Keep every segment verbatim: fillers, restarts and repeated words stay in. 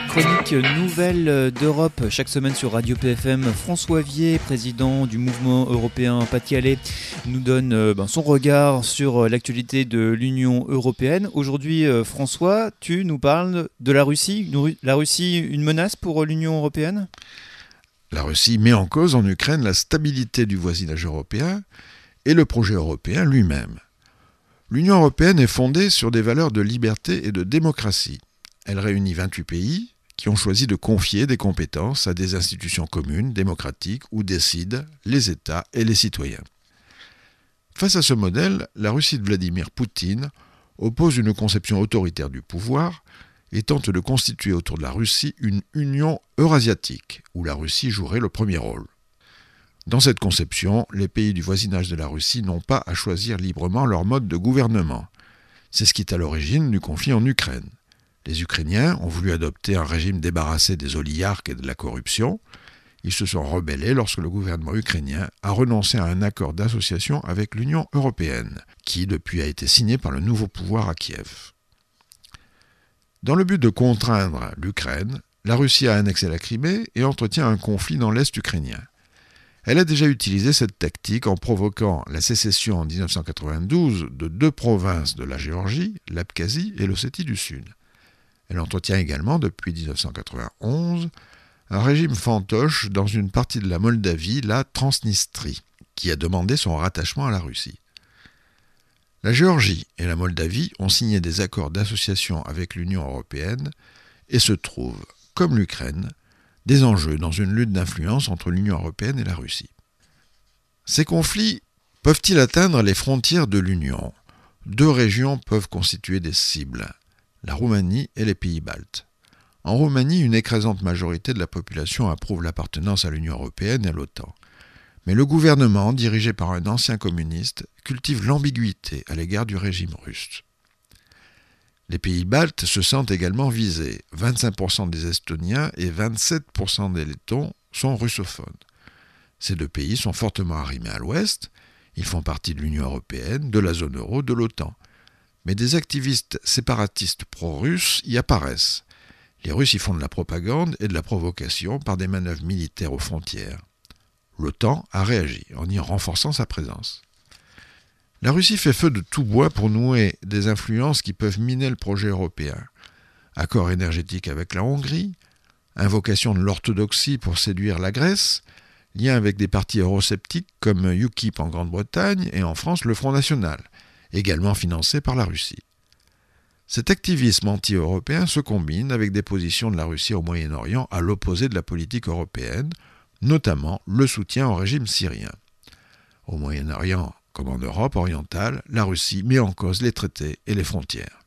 Chronique nouvelle d'Europe chaque semaine sur Radio P F M. François Vier, président du mouvement européen Pas-de-Calais, nous donne euh, ben, son regard sur l'actualité de l'Union européenne. Aujourd'hui, euh, François, tu nous parles de la Russie. La Russie, une menace pour l'Union européenne ? La Russie met en cause en Ukraine la stabilité du voisinage européen et le projet européen lui-même. L'Union européenne est fondée sur des valeurs de liberté et de démocratie. Elle réunit vingt-huit pays qui ont choisi de confier des compétences à des institutions communes, démocratiques, où décident les États et les citoyens. Face à ce modèle, la Russie de Vladimir Poutine oppose une conception autoritaire du pouvoir et tente de constituer autour de la Russie une union eurasiatique, où la Russie jouerait le premier rôle. Dans cette conception, les pays du voisinage de la Russie n'ont pas à choisir librement leur mode de gouvernement. C'est ce qui est à l'origine du conflit en Ukraine. Les Ukrainiens ont voulu adopter un régime débarrassé des oligarques et de la corruption. Ils se sont rebellés lorsque le gouvernement ukrainien a renoncé à un accord d'association avec l'Union européenne, qui depuis a été signé par le nouveau pouvoir à Kiev. Dans le but de contraindre l'Ukraine, la Russie a annexé la Crimée et entretient un conflit dans l'Est ukrainien. Elle a déjà utilisé cette tactique en provoquant la sécession en dix-neuf cent quatre-vingt-douze de deux provinces de la Géorgie, l'Abkhazie et l'Ossétie du Sud. Elle entretient également, depuis dix-neuf cent quatre-vingt-onze, un régime fantoche dans une partie de la Moldavie, la Transnistrie, qui a demandé son rattachement à la Russie. La Géorgie et la Moldavie ont signé des accords d'association avec l'Union européenne et se trouvent, comme l'Ukraine, des enjeux dans une lutte d'influence entre l'Union européenne et la Russie. Ces conflits peuvent-ils atteindre les frontières de l'Union ? Deux régions peuvent constituer des cibles, la Roumanie et les pays baltes. En Roumanie, une écrasante majorité de la population approuve l'appartenance à l'Union européenne et à l'OTAN. Mais le gouvernement, dirigé par un ancien communiste, cultive l'ambiguïté à l'égard du régime russe. Les pays baltes se sentent également visés. vingt-cinq pour cent des Estoniens et vingt-sept pour cent des Lettons sont russophones. Ces deux pays sont fortement arrimés à l'ouest. Ils font partie de l'Union européenne, de la zone euro, de l'OTAN. Mais des activistes séparatistes pro-russes y apparaissent. Les Russes y font de la propagande et de la provocation par des manœuvres militaires aux frontières. L'OTAN a réagi en y renforçant sa présence. La Russie fait feu de tout bois pour nouer des influences qui peuvent miner le projet européen. Accord énergétique avec la Hongrie, invocation de l'orthodoxie pour séduire la Grèce, lien avec des partis eurosceptiques comme UKIP en Grande-Bretagne et en France le Front National, également financé par la Russie. Cet activisme anti-européen se combine avec des positions de la Russie au Moyen-Orient à l'opposé de la politique européenne, notamment le soutien au régime syrien. Au Moyen-Orient, comme en Europe orientale, la Russie met en cause les traités et les frontières.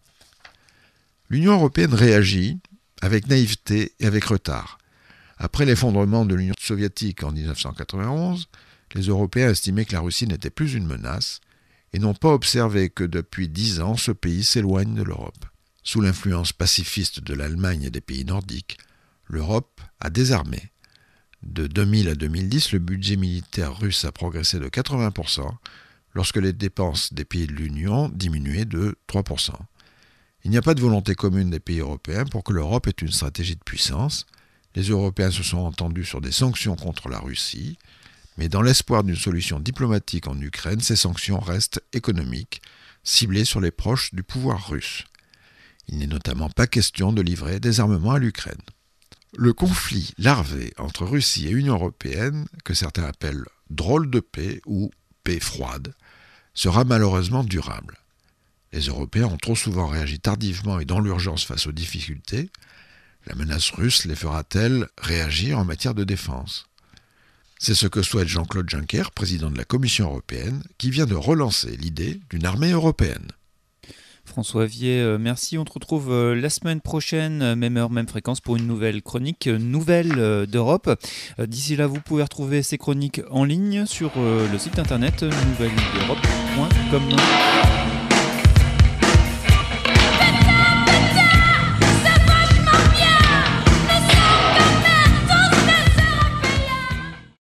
L'Union européenne réagit avec naïveté et avec retard. Après l'effondrement de l'Union soviétique en dix-neuf cent quatre-vingt-onze, les Européens estimaient que la Russie n'était plus une menace et n'ont pas observé que depuis dix ans, ce pays s'éloigne de l'Europe. Sous l'influence pacifiste de l'Allemagne et des pays nordiques, l'Europe a désarmé. De deux mille à deux mille dix, le budget militaire russe a progressé de quatre-vingts pour cent, lorsque les dépenses des pays de l'Union diminuaient de trois pour cent. Il n'y a pas de volonté commune des pays européens pour que l'Europe ait une stratégie de puissance. Les Européens se sont entendus sur des sanctions contre la Russie, mais dans l'espoir d'une solution diplomatique en Ukraine, ces sanctions restent économiques, ciblées sur les proches du pouvoir russe. Il n'est notamment pas question de livrer des armements à l'Ukraine. Le conflit larvé entre Russie et Union européenne, que certains appellent « drôle de paix » ou « paix froide », sera malheureusement durable. Les Européens ont trop souvent réagi tardivement et dans l'urgence face aux difficultés. La menace russe les fera-t-elle réagir en matière de défense ? C'est ce que souhaite Jean-Claude Juncker, président de la Commission européenne, qui vient de relancer l'idée d'une armée européenne. François Vier, merci. On te retrouve la semaine prochaine, même heure, même fréquence, pour une nouvelle chronique nouvelle d'Europe. D'ici là, vous pouvez retrouver ces chroniques en ligne sur le site internet nouvelle d'europe point com.